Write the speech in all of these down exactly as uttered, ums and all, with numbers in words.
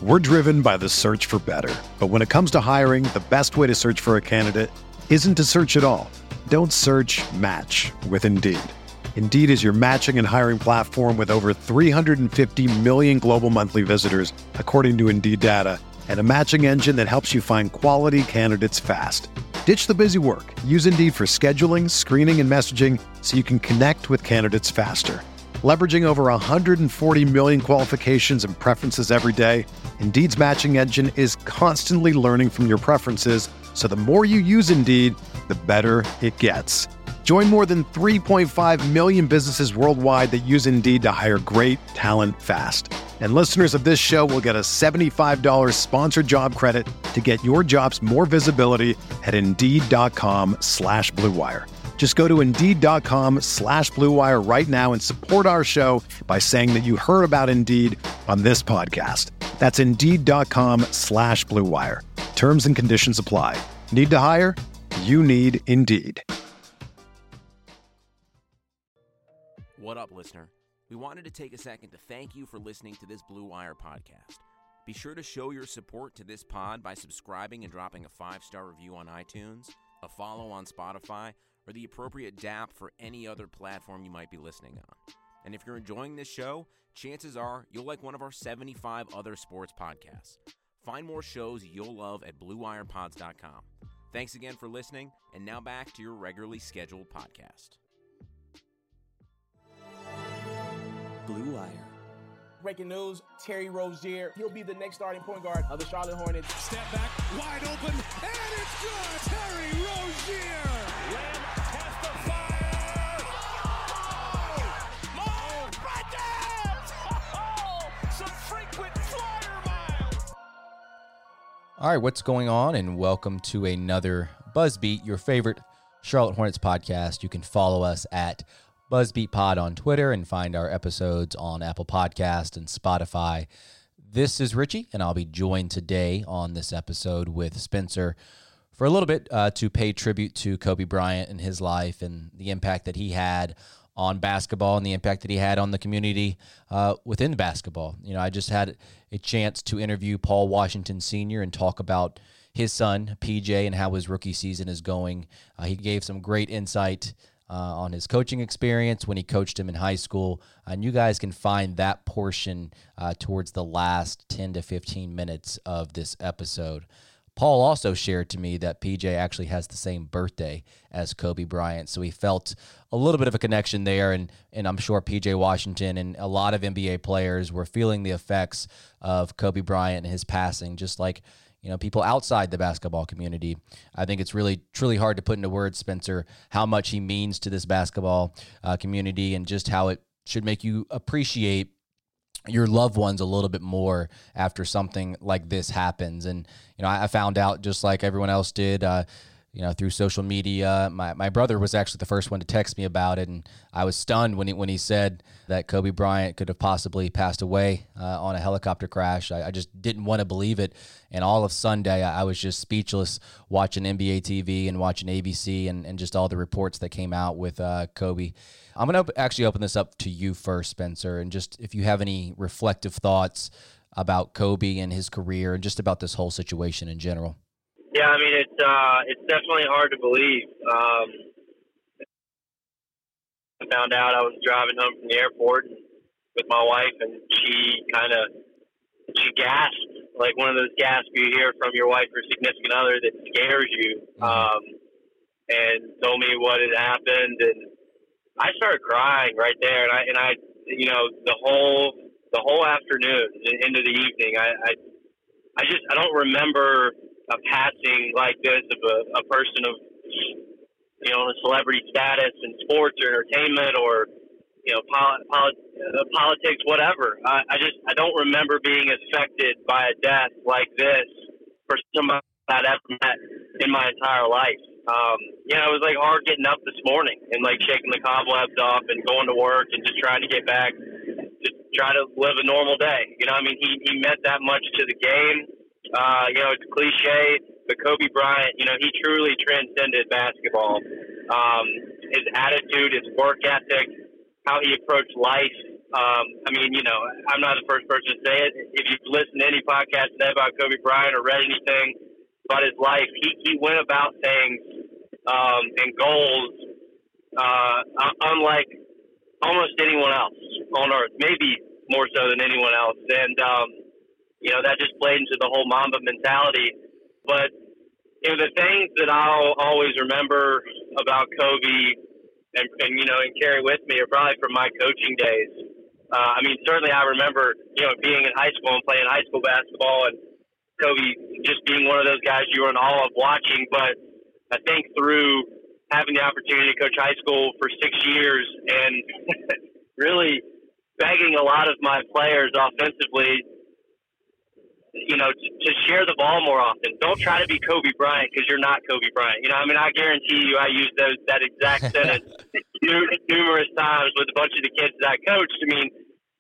We're driven by the search for better. But when it comes to hiring, the best way to search for a candidate isn't to search at all. Don't search, match with Indeed. Indeed is your matching and hiring platform with over three hundred fifty million global monthly visitors, according to Indeed data, and a matching engine that helps you find quality candidates fast. Ditch the busy work. Use Indeed for scheduling, screening, and messaging so you can connect with candidates faster. Leveraging over one hundred forty million qualifications and preferences every day, Indeed's matching engine is constantly learning from your preferences, so the more you use Indeed, the better it gets. Join more than three point five million businesses worldwide that use Indeed to hire great talent fast. And listeners of this show will get a seventy-five dollars sponsored job credit to get your jobs more visibility at Indeed.com slash Blue Wire. Just go to Indeed.com slash Blue Wire right now and support our show by saying that you heard about Indeed on this podcast. That's Indeed.com slash Blue Wire. Terms and conditions apply. Need to hire? You need Indeed. What up, listener? We wanted to take a second to thank you for listening to this Blue Wire podcast. Be sure to show your support to this pod by subscribing and dropping a five-star review on iTunes, a follow on Spotify, or the appropriate D A P for any other platform you might be listening on. And if you're enjoying this show, chances are you'll like one of our seventy-five other sports podcasts. Find more shows you'll love at blue wire pods dot com. Thanks again for listening, and now back to your regularly scheduled podcast. Blue Wire. Breaking news, Terry Rozier, he'll be the next starting point guard of the Charlotte Hornets. Step back, wide open, and it's good! Terry Rozier! Lamb has the fire! Oh! Mo Brendan! Oh! Some frequent flyer miles! All right, what's going on? And welcome to another BuzzBeat, your favorite Charlotte Hornets podcast. You can follow us at BuzzBeat Pod on Twitter and find our episodes on Apple Podcast and Spotify. This is Richie, and I'll be joined today on this episode with Spencer for a little bit uh, to pay tribute to Kobe Bryant and his life and the impact that he had on basketball and the impact that he had on the community uh, within basketball. You know, I just had a chance to interview Paul Washington Senior and talk about his son, P J, and how his rookie season is going. Uh, he gave some great insight Uh, on his coaching experience when he coached him in high school. And you guys can find that portion uh, towards the last ten to fifteen minutes of this episode. Paul also shared to me that P J actually has the same birthday as Kobe Bryant, so he felt a little bit of a connection there, and, and I'm sure P J Washington and a lot of N B A players were feeling the effects of Kobe Bryant and his passing, just like you know, people outside the basketball community. I think it's really, truly hard to put into words, Spencer, how much he means to this basketball uh, community and just how it should make you appreciate your loved ones a little bit more after something like this happens. And, you know, I, I found out just like everyone else did, uh, you know, through social media. My my brother was actually the first one to text me about it, and I was stunned when he when he said that Kobe Bryant could have possibly passed away uh, on a helicopter crash. I, I just didn't want to believe it, and all of Sunday I, I was just speechless watching N B A T V and watching A B C and, and just all the reports that came out with uh, Kobe. I'm going to actually open this up to you first, Spencer, and just if you have any reflective thoughts about Kobe and his career and just about this whole situation in general. Yeah, I mean, it's uh, it's definitely hard to believe. Um, I found out I was driving home from the airport with my wife, and she kind of she gasped, like one of those gasps you hear from your wife or significant other that scares you, um, and told me what had happened, and I started crying right there, and I and I, you know, the whole the whole afternoon into the evening, I I, I just I don't remember a passing like this of a, a person of, you know, a celebrity status in sports or entertainment or, you know, poli- poli- uh, politics, whatever. I, I just, I don't remember being affected by a death like this for somebody I'd ever met in my entire life. Um, you know, it was like hard getting up this morning and like shaking the cobwebs off and going to work and just trying to get back, just try to live a normal day. You know, I mean, he, he meant that much to the game. Uh, you know, it's cliche, but Kobe Bryant, you know, he truly transcended basketball. Um, his attitude, his work ethic, how he approached life, Um, I mean, you know, I'm not the first person to say it. If you've listened to any podcast today about Kobe Bryant or read anything about his life, he, he went about things um, and goals uh, unlike almost anyone else on earth, maybe more so than anyone else. And, um, you know, that just played into the whole Mamba mentality. But, you know, the things that I'll always remember about Kobe and, and you know, and carry with me are probably from my coaching days. Uh, I mean, certainly I remember, you know, being in high school and playing high school basketball and Kobe just being one of those guys you were in awe of watching. But I think through having the opportunity to coach high school for six years and really begging a lot of my players offensively, you know, to, to share the ball more often. Don't try to be Kobe Bryant because you're not Kobe Bryant. You know, I mean, I guarantee you I used those, that exact sentence numerous times with a bunch of the kids that I coached. I mean,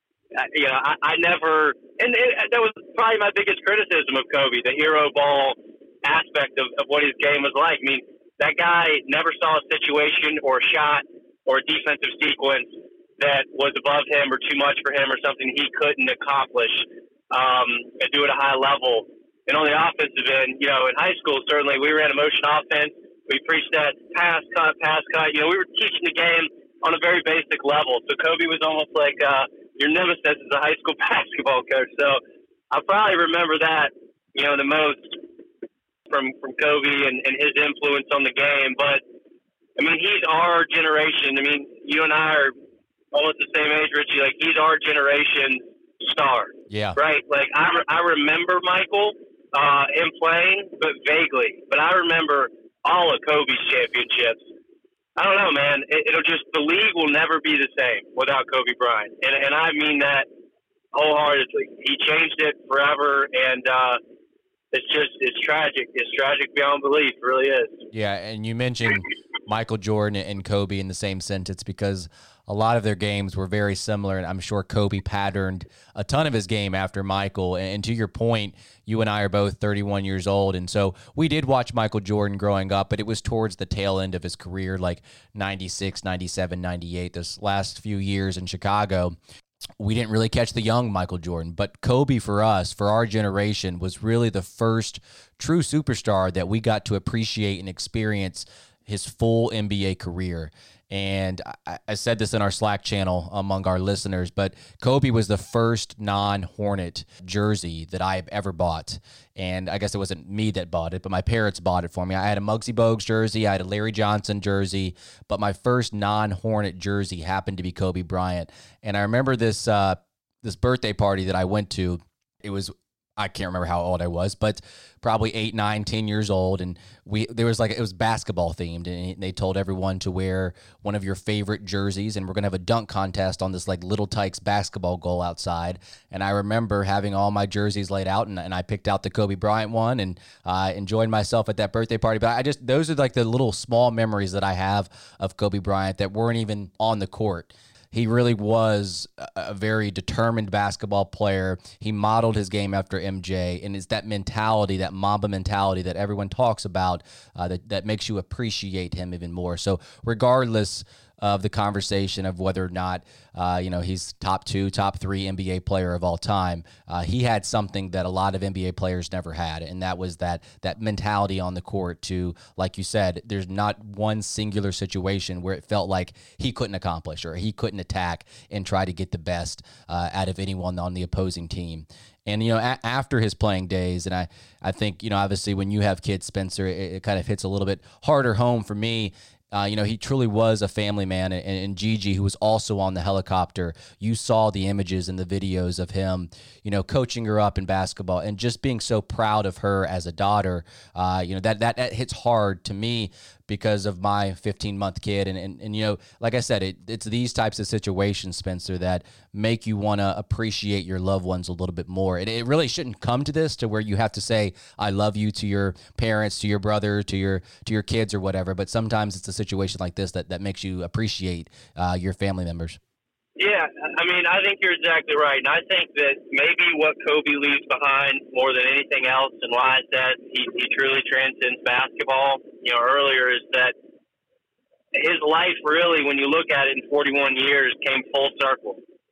you know, I, I never – and it, that was probably my biggest criticism of Kobe, the hero ball aspect of, of what his game was like. I mean, that guy never saw a situation or a shot or a defensive sequence that was above him or too much for him or something he couldn't accomplish um, and do at a high level. And on the offensive end, you know, in high school, certainly we ran a motion offense. We preached that pass, cut, pass, cut. You know, we were teaching the game on a very basic level. So Kobe was almost like uh, your nemesis as a high school basketball coach. So I probably remember that, you know, the most from, from Kobe and, and his influence on the game. But, I mean, he's our generation. I mean, you and I are almost the same age, Richie. Like, he's our generation's star. Yeah. Right? Like, I, re- I remember Michael, uh, him playing, but vaguely. But I remember all of Kobe's championships. I don't know, man. It, it'll just, the league will never be the same without Kobe Bryant. And, and I mean that wholeheartedly. He changed it forever, and uh, it's just, it's tragic. It's tragic beyond belief. It really is. Yeah, and you mentioned Michael Jordan and Kobe in the same sentence because a lot of their games were very similar, and I'm sure Kobe patterned a ton of his game after Michael. And to your point, you and I are both thirty-one years old, and so we did watch Michael Jordan growing up, but it was towards the tail end of his career, like ninety-six, ninety-seven, ninety-eight, this last few years in Chicago. We didn't really catch the young Michael Jordan, but Kobe for us, for our generation, was really the first true superstar that we got to appreciate and experience his full N B A career. And I, I said this in our Slack channel among our listeners, but Kobe was the first non-Hornet jersey that I've ever bought. And I guess it wasn't me that bought it, but my parents bought it for me. I had a Muggsy Bogues jersey. I had a Larry Johnson jersey, but my first non-Hornet jersey happened to be Kobe Bryant. And I remember this, uh, this birthday party that I went to. It was, I can't remember how old I was, but probably eight, nine, ten years old. And we, there was like, it was basketball themed, and they told everyone to wear one of your favorite jerseys. And we're going to have a dunk contest on this like Little Tykes basketball goal outside. And I remember having all my jerseys laid out, and, and I picked out the Kobe Bryant one, and I uh, enjoyed myself at that birthday party. But I just, those are like the little small memories that I have of Kobe Bryant that weren't even on the court. He really was a very determined basketball player. He modeled his game after M J, and it's that mentality, that Mamba mentality that everyone talks about uh, that, that makes you appreciate him even more. So regardless of the conversation of whether or not, uh, you know, he's top two, top three N B A player of all time, uh, he had something that a lot of N B A players never had, and that was that that mentality on the court to, like you said, there's not one singular situation where it felt like he couldn't accomplish or he couldn't attack and try to get the best uh, out of anyone on the opposing team. And, you know, a- after his playing days, and I, I think, you know, obviously when you have kids, Spencer, it, it kind of hits a little bit harder home for me. Uh, you know, he truly was a family man. And, and Gigi, who was also on the helicopter, you saw the images and the videos of him, you know, coaching her up in basketball and just being so proud of her as a daughter. Uh, you know, that, that, that hits hard to me because of my fifteen-month kid. And, and, and, you know, like I said, it, it's these types of situations, Spencer, that make you want to appreciate your loved ones a little bit more. It, it really shouldn't come to this, to where you have to say, I love you to your parents, to your brother, to your to your kids or whatever. But sometimes it's a situation like this that, that makes you appreciate uh, your family members. Yeah, I mean, I think you're exactly right. And I think that maybe what Kobe leaves behind more than anything else, and why I said he, he truly transcends basketball, you know, earlier, is that his life really, when you look at it in forty-one years, came full circle.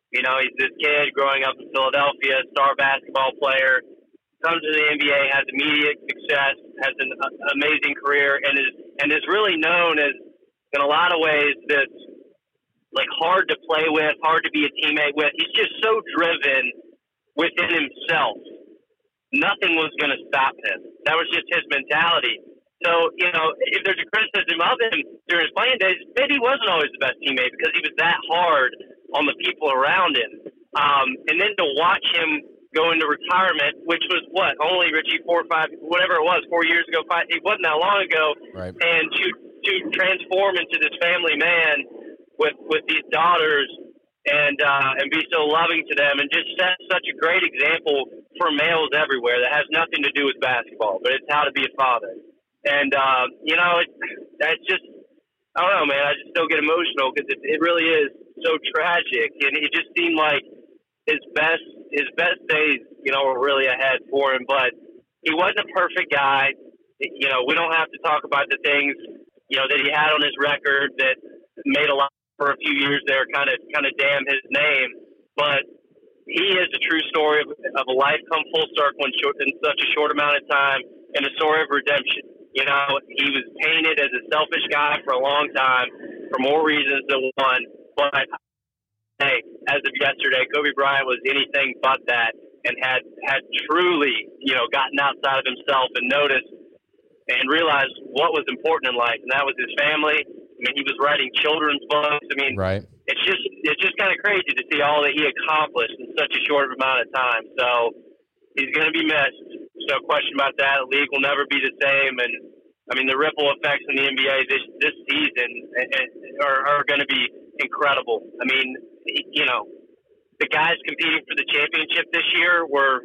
You know, he's this kid growing up in Philadelphia, star basketball player, comes to the N B A, has immediate success, has an uh, amazing career, and is and is really known as, in a lot of ways, this like hard to play with, hard to be a teammate with. He's just so driven within himself. Nothing was going to stop him. That was just his mentality. So, you know, if there's a criticism of him during his playing days, maybe he wasn't always the best teammate because he was that hard on the people around him. Um, and then to watch him go into retirement, which was what, only, Richie, four or five, whatever it was, four years ago, five, it wasn't that long ago, right. And to to transform into this family man with, with these daughters and uh, and be so loving to them and just set such a great example for males everywhere that has nothing to do with basketball, but it's how to be a father. And, uh, you know, it, that's just, I don't know, man, I just still get emotional because it, it really is so tragic. And it just seemed like his best his best days, you know, were really ahead for him. But he wasn't a perfect guy. You know, we don't have to talk about the things, you know, that he had on his record that made a lot for a few years there kind of kind of damn his name. But he is a true story of, of a life come full circle in, short, in such a short amount of time, and a story of redemption. You know, he was painted as a selfish guy for a long time for more reasons than one. But, hey, as of yesterday, Kobe Bryant was anything but that and had, had truly, you know, gotten outside of himself and noticed and realized what was important in life, and that was his family. I mean, he was writing children's books. I mean, right. it's just it's just kind of crazy to see all that he accomplished in such a short amount of time. So he's going to be missed. No question about that. The league will never be the same, and I mean the ripple effects in the N B A this this season are, are going to be incredible. I mean, you know, the guys competing for the championship this year were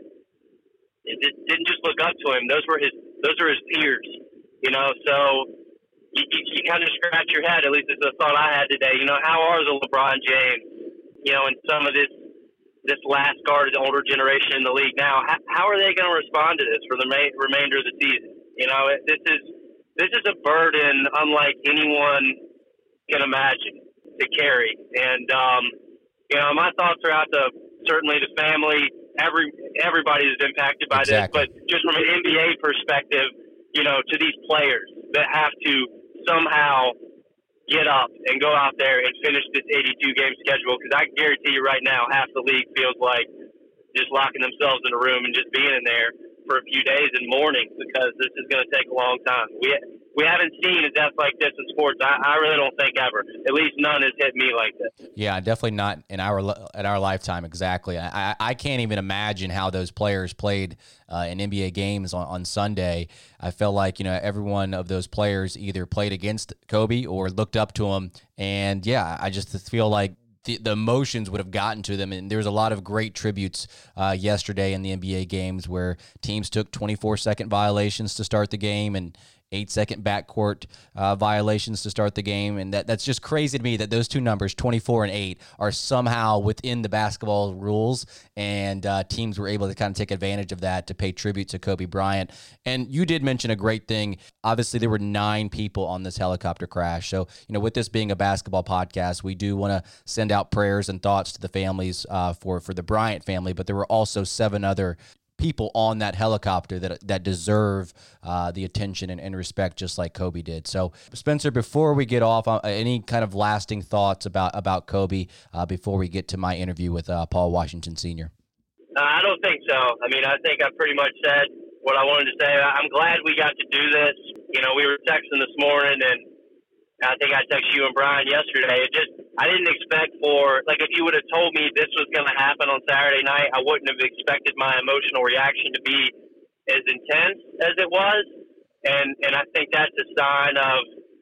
didn't just look up to him. Those were his those are his peers. You know, so you, you, you kind of scratch your head. At least it's a thought I had today. You know, how are the LeBron James? You know, and some of this. this last guard of the older generation in the league now, how, how are they going to respond to this for the ma- remainder of the season? You know, it, this is this is a burden unlike anyone can imagine to carry. And, um, you know, my thoughts are out to certainly the family, every everybody is impacted by exactly. this, but just from an N B A perspective, you know, to these players that have to somehow get up and go out there and finish this eighty-two game schedule, because I can guarantee you right now half the league feels like just locking themselves in a room and just being in there for a few days and mourning, because this is going to take a long time. We we haven't seen a death like this in sports. I, I really don't think ever. At least none has hit me like this. Yeah, definitely not in our in our lifetime. Exactly. I, I can't even imagine how those players played uh, in N B A games on, on Sunday. I felt like, you know, every one of those players either played against Kobe or looked up to him. And yeah, I just feel like the, the emotions would have gotten to them. And there was a lot of great tributes uh, yesterday in the N B A games where teams took twenty-four second violations to start the game and eight-second backcourt uh, violations to start the game. And that that's just crazy to me that those two numbers, twenty-four and eight, are somehow within the basketball rules, and uh, teams were able to kind of take advantage of that to pay tribute to Kobe Bryant. And you did mention a great thing. Obviously, there were nine people on this helicopter crash. So, you know, with this being a basketball podcast, we do want to send out prayers and thoughts to the families uh, for, for the Bryant family, but there were also seven other people on that helicopter that that deserve uh, the attention and, and respect, just like Kobe did. So, Spencer, before we get off, uh, any kind of lasting thoughts about about Kobe uh, before we get to my interview with uh, Paul Washington Senior? Uh, I don't think so. I mean, I think I pretty much said what I wanted to say. I'm glad we got to do this. You know, we were texting this morning, and I think I texted you and Brian yesterday. It just, I didn't expect for, like, if you would have told me this was going to happen on Saturday night, I wouldn't have expected my emotional reaction to be as intense as it was. And and I think that's a sign of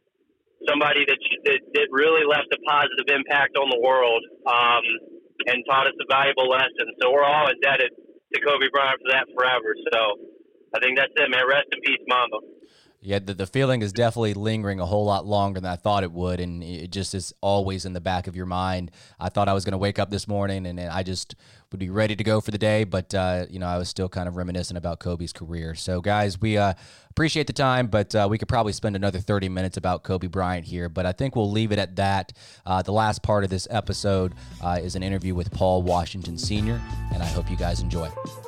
somebody that that, that really left a positive impact on the world um, and taught us a valuable lesson. So we're all indebted to Kobe Bryant for that forever. So I think that's it, man. Rest in peace, Mamba. Yeah, the, the feeling is definitely lingering a whole lot longer than I thought it would, and it just is always in the back of your mind. I thought I was going to wake up this morning, and I just would be ready to go for the day, but, uh, you know, I was still kind of reminiscent about Kobe's career. So, guys, we uh, appreciate the time, but uh, we could probably spend another thirty minutes about Kobe Bryant here, but I think we'll leave it at that. Uh, the last part of this episode uh, is an interview with Paul Washington Senior, and I hope you guys enjoy.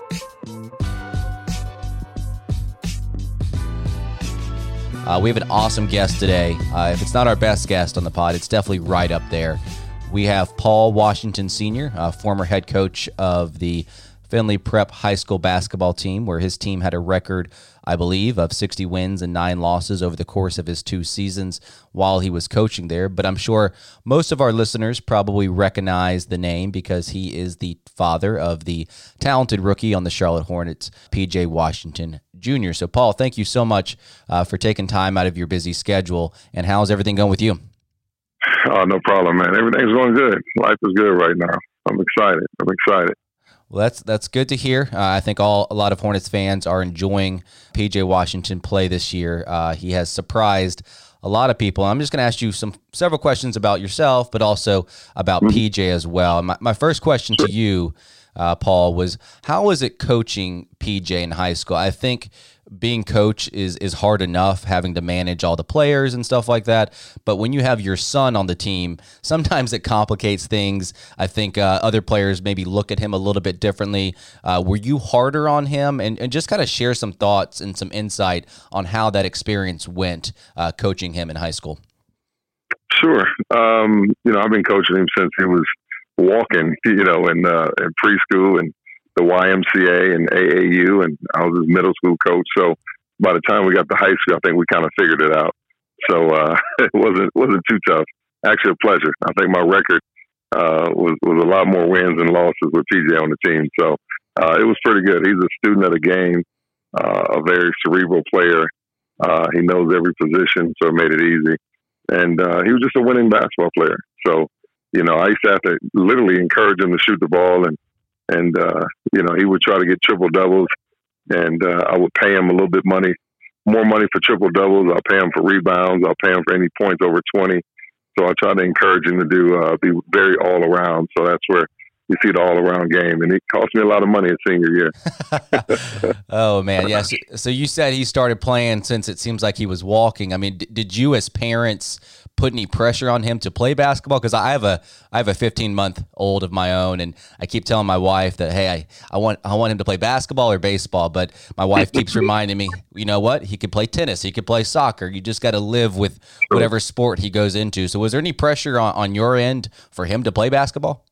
Uh, we have an awesome guest today. Uh, if it's not our best guest on the pod, it's definitely right up there. We have Paul Washington Senior, uh, former head coach of the Findlay Prep High School basketball team, where his team had a record, I believe, of sixty wins and nine losses over the course of his two seasons while he was coaching there. But I'm sure most of our listeners probably recognize the name because he is the father of the talented rookie on the Charlotte Hornets, P J Washington Junior So, Paul, thank you so much uh, for taking time out of your busy schedule. And how's everything going with you? Oh, no problem, man. Everything's going good. Life is good right now. I'm excited. I'm excited. Well, that's that's good to hear. Uh, I think all a lot of Hornets fans are enjoying P J Washington play this year. Uh, he has surprised a lot of people. I'm just going to ask you some several questions about yourself, but also about mm-hmm. P J as well. My, my first question sure. to you, uh, Paul, was how was it coaching P J in high school? I think being coach is is hard enough, having to manage all the players and stuff like that. But when you have your son on the team, sometimes it complicates things. I think uh, other players maybe look at him a little bit differently. Uh, were you harder on him? And, and just kind of share some thoughts and some insight on how that experience went uh, coaching him in high school. Sure. Um, you know, I've been coaching him since he was walking, you know, in, uh, in preschool and the Y M C A and A A U, and I was his middle school coach. So by the time we got to high school, I think we kind of figured it out. So uh, it wasn't wasn't too tough. Actually, a pleasure. I think my record uh, was was a lot more wins and losses with P J on the team. So uh, it was pretty good. He's a student of the game, uh, a very cerebral player. Uh, he knows every position, so it made it easy. And uh, he was just a winning basketball player. So you know, I used to have to literally encourage him to shoot the ball and. And, uh, you know, he would try to get triple doubles, and uh, I would pay him a little bit money, more money for triple doubles. I'll pay him for rebounds. I'll pay him for any points over twenty. So I try to encourage him to do, uh, be very all around. So that's where you see the all around game. And it cost me a lot of money in senior year. Oh, man. Yes. Yeah, so, so you said he started playing since it seems like he was walking. I mean, d- did you as parents put any pressure on him to play basketball? Because I have a I have a fifteen month old of my own, and I keep telling my wife that hey, I, I want I want him to play basketball or baseball. But my wife keeps reminding me, you know what? He could play tennis. He could play soccer. You just got to live with whatever sport he goes into. So was there any pressure on, on your end for him to play basketball?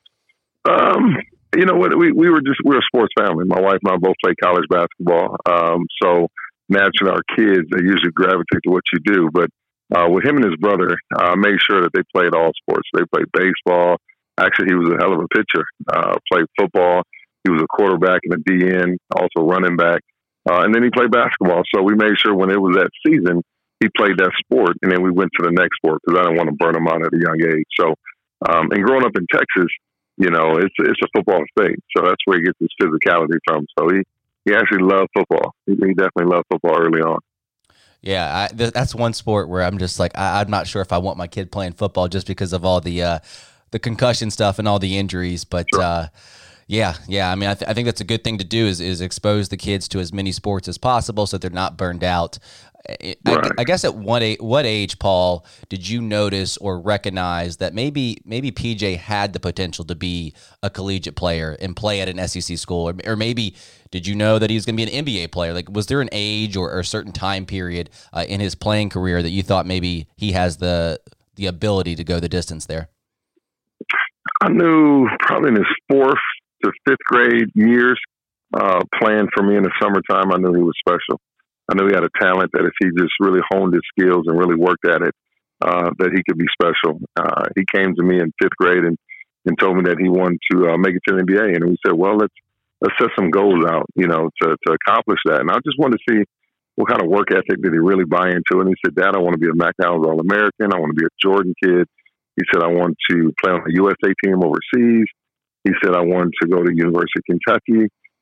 Um, you know what? We we were just we we're a sports family. My wife and I both play college basketball. Um, so naturally, our kids they usually gravitate to what you do, but Uh, with him and his brother, I uh, made sure that they played all sports. They played baseball. Actually, he was a hell of a pitcher. Uh, played football. He was a quarterback and a D N, also running back. Uh, and then he played basketball. So we made sure when it was that season, he played that sport. And then we went to the next sport because I didn't want to burn him out at a young age. So, um, and growing up in Texas, you know, it's it's a football state. So that's where he gets his physicality from. So he, he actually loved football. He, he definitely loved football early on. Yeah, I, th- that's one sport where I'm just like I, I'm not sure if I want my kid playing football just because of all the uh, the concussion stuff and all the injuries. But sure. uh, yeah, yeah, I mean, I, th- I think that's a good thing to do is is expose the kids to as many sports as possible so they're not burned out. I, right. I, I guess at what age, what age, Paul, did you notice or recognize that maybe maybe P J had the potential to be a collegiate player and play at an S E C school, or, or maybe did you know that he was going to be an N B A player? Like, was there an age or, or a certain time period uh, in his playing career that you thought maybe he has the the ability to go the distance there? I knew probably in his fourth to fifth grade years, uh, playing for me in the summertime, I knew he was special. I knew he had a talent that if he just really honed his skills and really worked at it, uh, that he could be special. Uh, he came to me in fifth grade and, and told me that he wanted to uh, make it to the N B A. And we said, well, let's, let's set some goals out, you know, to, to accomplish that. And I just wanted to see what kind of work ethic did he really buy into. And he said, Dad, I want to be a McDonald's All-American. I want to be a Jordan kid. He said, I want to play on the U S A team overseas. He said, I wanted to go to University of Kentucky.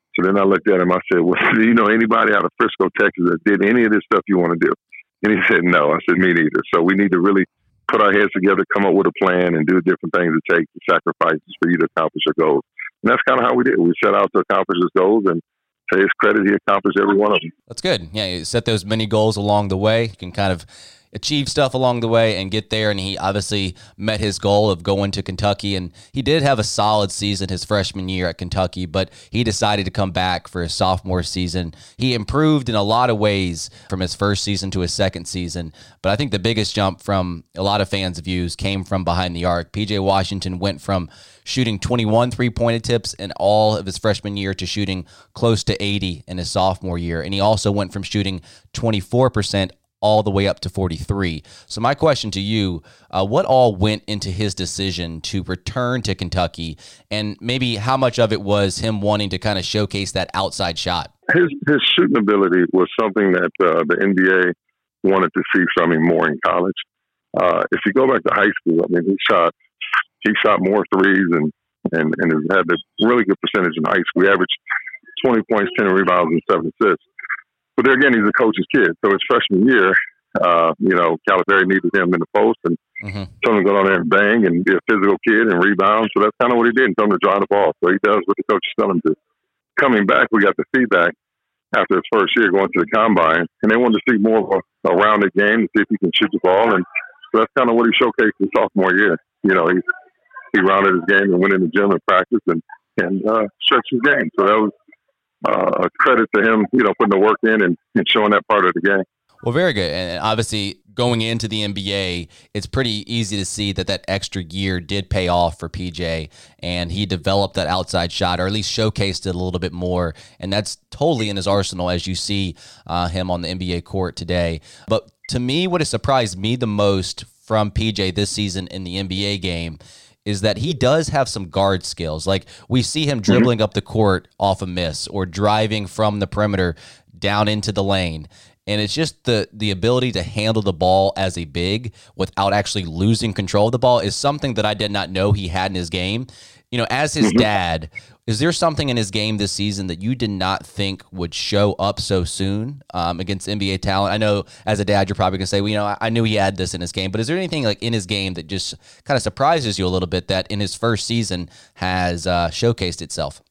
So then I looked at him. I said, well, do you know anybody out of Frisco, Texas that did any of this stuff you want to do? And he said, no. I said, me neither. So we need to really put our heads together, come up with a plan, and do the different things it takes, the sacrifices for you to accomplish your goals. And that's kind of how we did it. We set out to accomplish his goals, and to his credit, he accomplished every one of them. That's good. Yeah, you set those many goals along the way. You can kind of achieve stuff along the way and get there, and he obviously met his goal of going to Kentucky, and he did have a solid season his freshman year at Kentucky, but he decided to come back for his sophomore season. He improved in a lot of ways from his first season to his second season, but I think the biggest jump from a lot of fans' views came from behind the arc. P J Washington went from shooting twenty-one three-point attempts in all of his freshman year to shooting close to eighty in his sophomore year, and he also went from shooting twenty-four percent all the way up to forty-three. So my question to you, uh, what all went into his decision to return to Kentucky, and maybe how much of it was him wanting to kind of showcase that outside shot? His his shooting ability was something that uh, the N B A wanted to see from him more in college. Uh, if you go back to high school, I mean, he shot he shot more threes and and and has had a really good percentage in high school. He averaged twenty points, ten rebounds, and seven assists. But there again, he's a coach's kid. So his freshman year, uh, you know, Calipari needed him in the post and mm-hmm. told him to go down there and bang and be a physical kid and rebound. So that's kind of what he did, and told him to drive the ball. So he does what the coaches tell him to. Coming back, we got the feedback after his first year going to the combine, and they wanted to see more of a, a rounded game to see if he can shoot the ball. And so that's kind of what he showcased his sophomore year. You know, he he rounded his game and went in the gym and practiced and, and uh, stretched his game. So that was Uh, a credit to him, you know, putting the work in and, and showing that part of the game. Well, very good. And obviously, going into the N B A, it's pretty easy to see that that extra year did pay off for P J, and he developed that outside shot, or at least showcased it a little bit more, and that's totally in his arsenal as you see uh, him on the N B A court today. But to me, what has surprised me the most from P J this season in the N B A game is that he does have some guard skills. Like, we see him dribbling mm-hmm. up the court off a miss or driving from the perimeter down into the lane. And it's just the the ability to handle the ball as a big without actually losing control of the ball is something that I did not know he had in his game. You know, as his mm-hmm. dad, is there something in his game this season that you did not think would show up so soon um, against N B A talent? I know as a dad, you're probably going to say, well, you know, I, I knew he had this in his game, but is there anything like in his game that just kind of surprises you a little bit that in his first season has uh, showcased itself?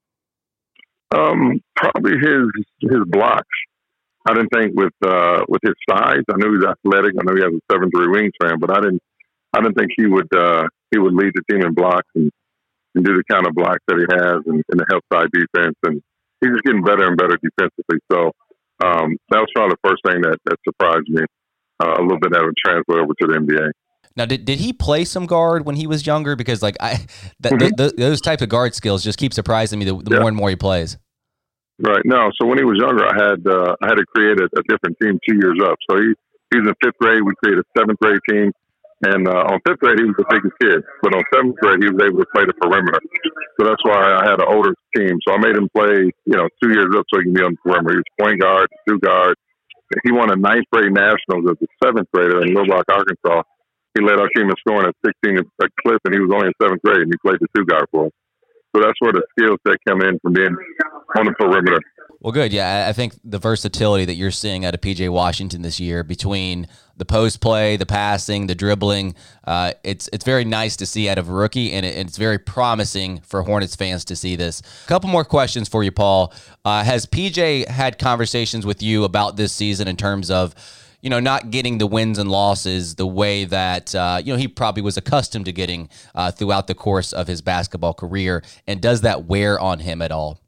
Um, probably his his blocks. I didn't think with uh, with his size. I knew he's athletic. I know he has a seven three wingspan, but I didn't I didn't think he would uh, he would lead the team in blocks and, and do the kind of blocks that he has and, and the help side defense. And he's just getting better and better defensively. So um, that was probably the first thing that, that surprised me uh, a little bit that would transfer over to the N B A. Now, did did he play some guard when he was younger? Because like I, that, mm-hmm. th- th- those type of guard skills just keep surprising me the, the yeah. more and more he plays. Right. No. So when he was younger, I had uh, I had to create a, a different team two years up. So he, he was in fifth grade. We created a seventh grade team, and uh, on fifth grade he was the biggest kid. But on seventh grade he was able to play the perimeter. So that's why I had an older team. So I made him play, you know, two years up so he can be on the perimeter. He was point guard, two guard. He won a ninth grade nationals as a seventh grader in Little Rock, Arkansas. He led our team in scoring at sixteen a clip, and he was only in seventh grade, and he played the two guard for us. So that's where the skills that come in from being on the perimeter. Well, good. Yeah, I think the versatility that you're seeing out of P J Washington this year between the post play, the passing, the dribbling, uh, it's it's very nice to see out of a rookie, and, it, and it's very promising for Hornets fans to see this. A couple more questions for you, Paul. Uh, has P J had conversations with you about this season in terms of, you know, not getting the wins and losses the way that, uh, you know, he probably was accustomed to getting uh, throughout the course of his basketball career? And does that wear on him at all?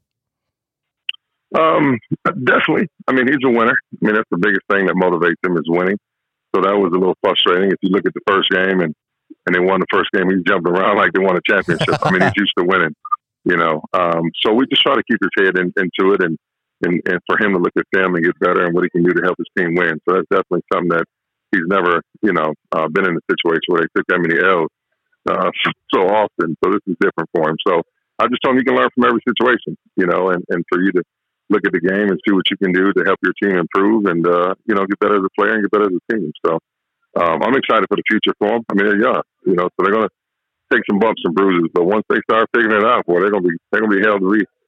Um, definitely. I mean, he's a winner. I mean, that's the biggest thing that motivates him is winning. So that was a little frustrating. If you look at the first game and, and they won the first game, he's jumping around like they won a championship. I mean, he's used to winning, you know. Um, so we just try to keep his head in, into it and, and, and for him to look at them and get better and what he can do to help his team win. So that's definitely something that he's never, you know, uh, been in a situation where they took that many L's uh, so often. So this is different for him. So I just told him you can learn from every situation, you know, and, and for you to look at the game and see what you can do to help your team improve and, uh, you know, get better as a player and get better as a team. So um, I'm excited for the future for them. I mean, they're young, you know, so they're going to take some bumps and bruises. But once they start figuring it out, boy, they're going to be they're going to be held to reach.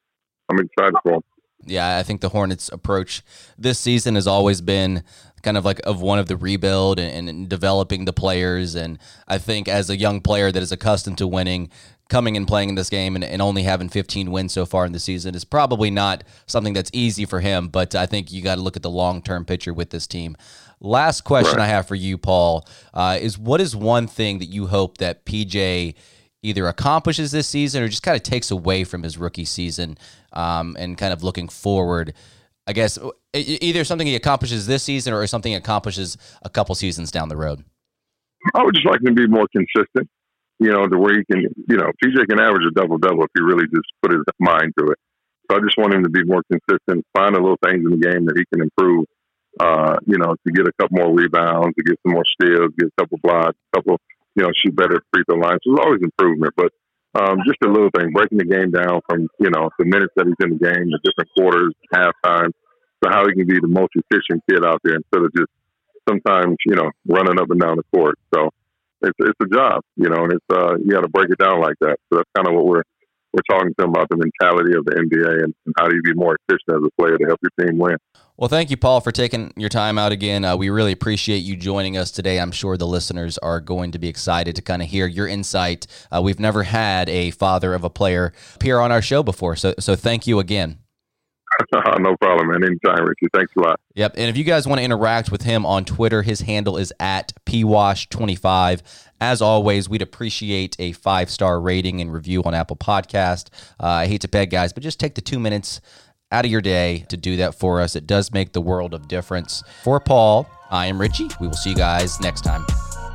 I'm excited for him. Yeah, I think the Hornets' approach this season has always been kind of like of one of the rebuild and, and developing the players. And I think as a young player that is accustomed to winning, coming and playing in this game and, and only having fifteen wins so far in the season is probably not something that's easy for him. But I think you got to look at the long-term picture with this team. Last question right. I have for you, Paul, uh, is what is one thing that you hope that P J either accomplishes this season or just kind of takes away from his rookie season um, and kind of looking forward? I guess either something he accomplishes this season or something he accomplishes a couple seasons down the road. I would just like him to be more consistent, you know, the way he can, you know, P J can average a double-double if he really just put his mind to it. So I just want him to be more consistent, find the little things in the game that he can improve, uh, you know, to get a couple more rebounds, to get some more steals, get a couple blocks, a couple, you know, shoot better at free throw lines. So there's always improvement, but um, just a little thing, breaking the game down from, you know, the minutes that he's in the game, the different quarters, halftime, so how he can be the most efficient kid out there instead of just sometimes, you know, running up and down the court. So it's it's a job, you know, and it's uh, you got to break it down like that. So that's kind of what we're we're talking to him about, the mentality of the N B A and, and how do you be more efficient as a player to help your team win. Well, thank you, Paul, for taking your time out again. Uh, we really appreciate you joining us today. I'm sure the listeners are going to be excited to kind of hear your insight. Uh, we've never had a father of a player appear on our show before, so so thank you again. No problem, man. Anytime, Richie. Thanks a lot. Yep. And if you guys want to interact with him on Twitter, his handle is at P wash twenty-five. As always, we'd appreciate a five-star rating and review on Apple Podcast. Uh, I hate to beg, guys, but just take the two minutes out of your day to do that for us. It does make the world of difference. For Paul, I am Richie. We will see you guys next time.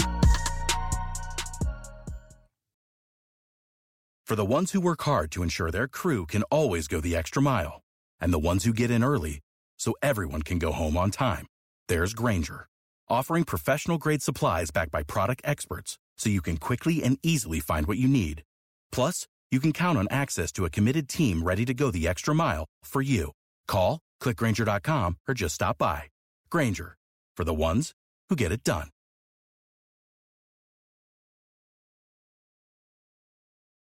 For the ones who work hard to ensure their crew can always go the extra mile, and the ones who get in early so everyone can go home on time, there's Grainger, offering professional-grade supplies backed by product experts so you can quickly and easily find what you need. Plus, you can count on access to a committed team ready to go the extra mile for you. Call, click Grainger dot com, or just stop by. Grainger, for the ones who get it done.